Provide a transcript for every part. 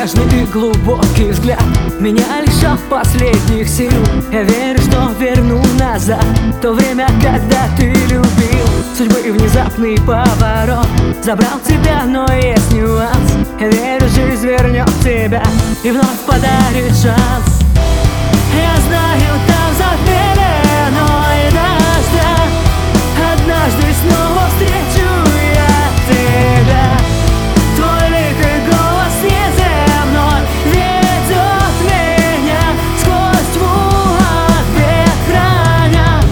нежный и глубокий взгляд меня лишал последних сил. Я верю, что верну назад то время, когда ты любил. Судьбы внезапный поворот забрал тебя, но есть нюанс. Я верю, жизнь вернет тебя и вновь подарит шанс. Я знаю, там за пеленой дождя однажды снова встречу я тебя. Твой лик и голос неземной ведет меня сквозь тьму, ответ храня.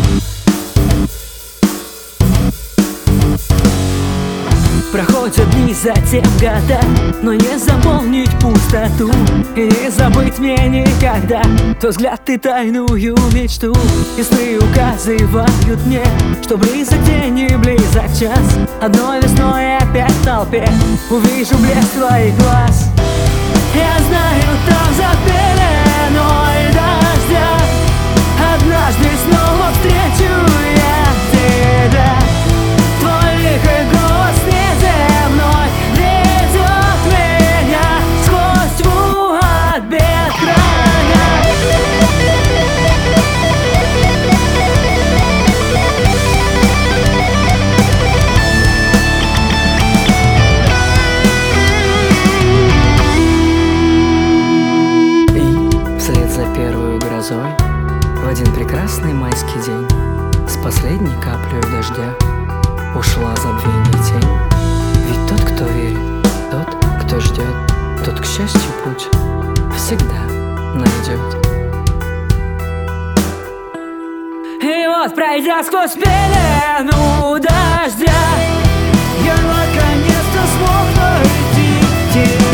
Проходят дни, затем года, но не заполнить пустоту и не забыть мне никогда тот взгляд и тайную мечту. И сны указывают мне, что близок день и близок час. Одной весной опять в толпе увижу блеск твоих глаз. Я знаю, там за пеленой дождя однажды снова встречу я тебя. Твой лик и голос неземной ведет меня сквозь тьму, от бед храня. И вслед за первой грозой в один прекрасный майский день с последней каплей дождя ушла забвение тень. Ведь тот, кто верит, тот, кто ждет, тот, к счастью, путь всегда найдет. И вот, пройдя сквозь пелену дождя, я наконец-то смог найти тебя.